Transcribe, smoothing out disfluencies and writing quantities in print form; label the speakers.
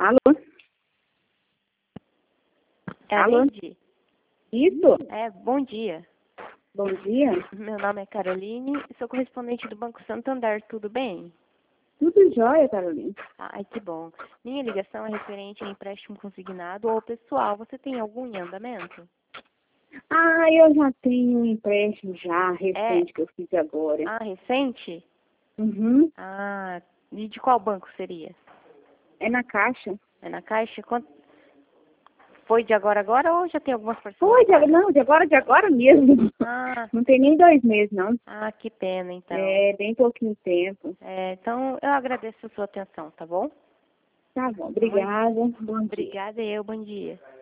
Speaker 1: Alô?
Speaker 2: É a
Speaker 1: Alô?
Speaker 2: Lindy?
Speaker 1: Isso?
Speaker 2: Bom dia.
Speaker 1: Bom dia.
Speaker 2: Meu nome é Caroline e sou correspondente do Banco Santander, tudo bem?
Speaker 1: Tudo jóia, Carolina.
Speaker 2: Ai, que bom. Minha ligação é referente a empréstimo consignado ou pessoal. Você tem algum em andamento?
Speaker 1: Eu já tenho um empréstimo já
Speaker 2: É?
Speaker 1: recente que eu fiz agora.
Speaker 2: Recente?
Speaker 1: Uhum.
Speaker 2: E de qual banco seria?
Speaker 1: É na Caixa.
Speaker 2: É na Caixa? Foi de agora ou já tem algumas
Speaker 1: Foi,
Speaker 2: parcelas?
Speaker 1: de agora mesmo.
Speaker 2: Ah,
Speaker 1: Não tem nem 2 meses, não.
Speaker 2: que pena, então.
Speaker 1: É bem pouquinho tempo.
Speaker 2: Então, eu agradeço a sua atenção, tá bom?
Speaker 1: Tá bom, obrigada. Bom dia.
Speaker 2: Obrigada, bom dia.